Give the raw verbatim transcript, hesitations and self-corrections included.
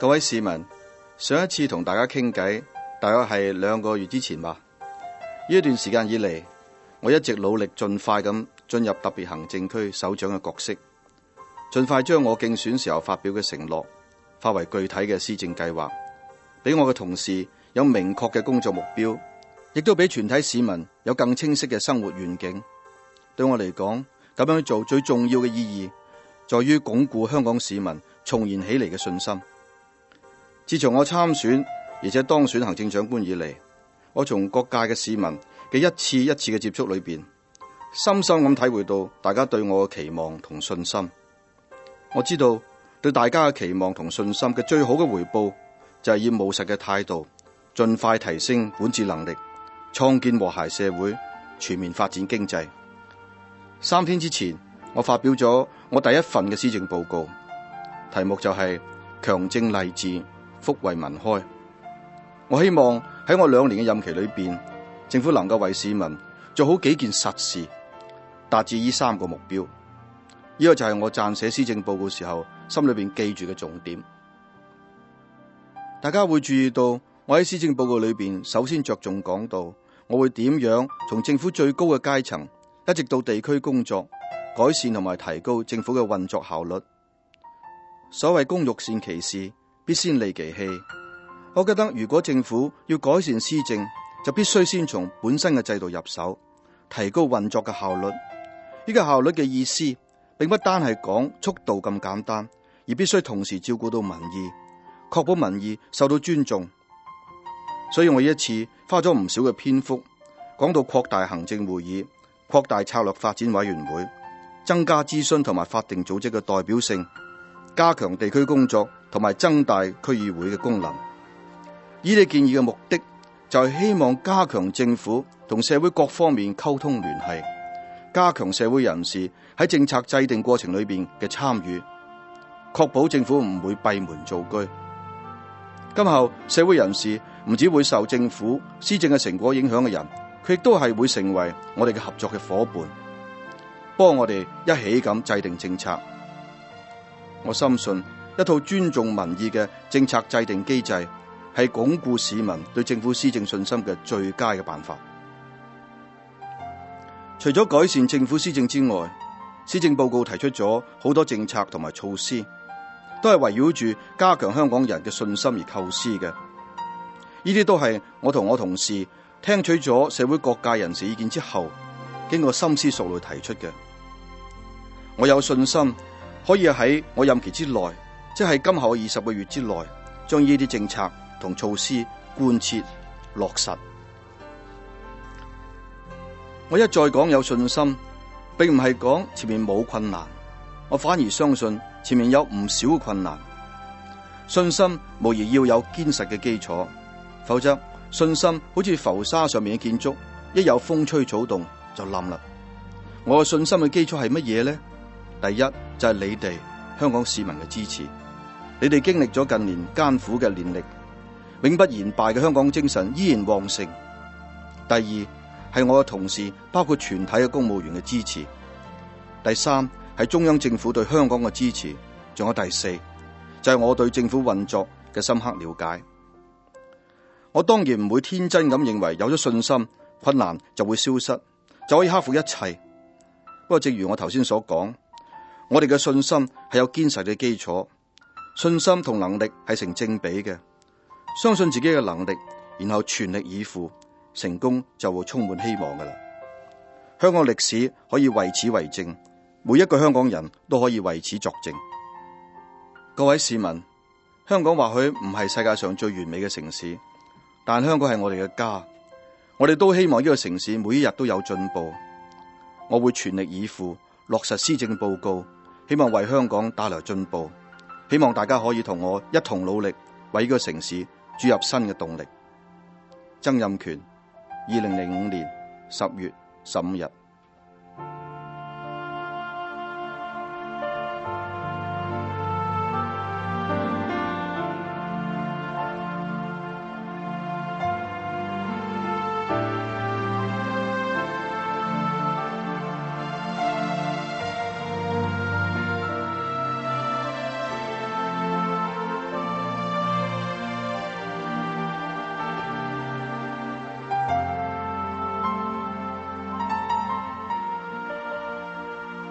各位市民，上一次同大家傾偈，大約係兩個月之前吧。呢一段時間以嚟，我一直努力盡快咁進入特別行政區首長嘅角色，盡快將我競選時候發表嘅承諾化為具體嘅施政計劃，俾我嘅同事有明確嘅工作目標，亦都俾全體市民有更清晰嘅生活願景。對我嚟講，咁樣做最重要嘅意義在於鞏固香港市民重燃起嚟嘅信心。自從我參選而且當選行政長官以嚟，我從各界嘅市民嘅一次一次嘅接觸裏邊，深深咁體會到大家對我嘅期望同信心。我知道對大家嘅期望同信心嘅最好嘅回報，就係以務實嘅態度，盡快提升管治能力，創建和諧社會，全面發展經濟。三天之前，我發表咗我第一份嘅施政報告，題目就係強政勵治，福惠民開。我希望喺我兩年嘅任期裏邊，政府能夠為市民做好幾件實事，達至呢三個目標。呢個就係我撰寫施政報告時候心裏邊記住嘅重點。大家會注意到，我喺施政報告裏邊首先着重講到，我會點樣從政府最高嘅階層一直到地區工作，改善同埋提高政府嘅運作效率。所謂工欲善其事，必先利其器。我覺得如果政府要改善施政，就必須先從本身嘅制度入手，提高運作嘅效率。呢個效率嘅意思，並不單係講速度咁簡單，而必須同時照顧到民意，確保民意受到尊重。所以我呢一次花咗唔少嘅篇幅，講到擴大行政會議，擴大策略發展委員會，增加諮詢同埋法定組織嘅代表性，加強地區工作同埋增大區議會嘅功能。呢啲建議嘅目的就係希望加強政府同社會各方面溝通聯繫，加強社會人士喺政策制定過程裏邊嘅參與，確保政府唔會閉門造車。今後社會人士唔只會受政府施政嘅成果影響嘅人，佢亦都係會成為我哋嘅合作嘅夥伴，幫我哋一起咁制定政策。我深信一套尊重民意嘅政策制定機制，係鞏固市民對政府施政信心嘅最佳嘅辦法。除咗改善政府施政之外，施政報告提出咗好多政策同埋措施，都係圍繞住加強香港人嘅信心而構思嘅。呢啲都係我同我同事聽取咗社會各界人士意見之後，經過深思熟慮提出嘅。我有信心可以喺我任期之內，即係今後二十個月之內，將呢啲政策同措施貫徹落實。我一再講有信心，並唔係講前面冇困難，我反而相信前面有唔少嘅困難。信心無疑要有堅實嘅基礎，否則信心好似浮沙上面嘅建築，一有風吹草動就冧啦。我嘅信心嘅基礎係乜嘢呢？第一就係你哋香港市民嘅支持，你哋經歷咗近年艱苦嘅年歷，永不言敗嘅香港精神依然旺盛。第二係我嘅同事，包括全體嘅公務員嘅支持。第三係中央政府對香港嘅支持。仲有第四就係我對政府運作嘅深刻了解。我當然唔會天真咁認為有咗信心，困難就會消失，就可以克服一切。不過正如我頭先所講，我哋嘅信心係有堅實嘅基礎，信心同能力係成正比嘅。相信自己嘅能力，然後全力以赴，成功就會充滿希望噶啦。香港歷史可以為此為證，每一個香港人都可以為此作證。各位市民，香港或許唔係世界上最完美嘅城市，但香港係我哋嘅家，我哋都希望呢個城市每一日都有進步。我會全力以赴落實施政報告，希望為香港帶來進步，希望大家可以同我一同努力，為呢個城市注入新嘅動力。曾蔭權，二零零五年十月十五日。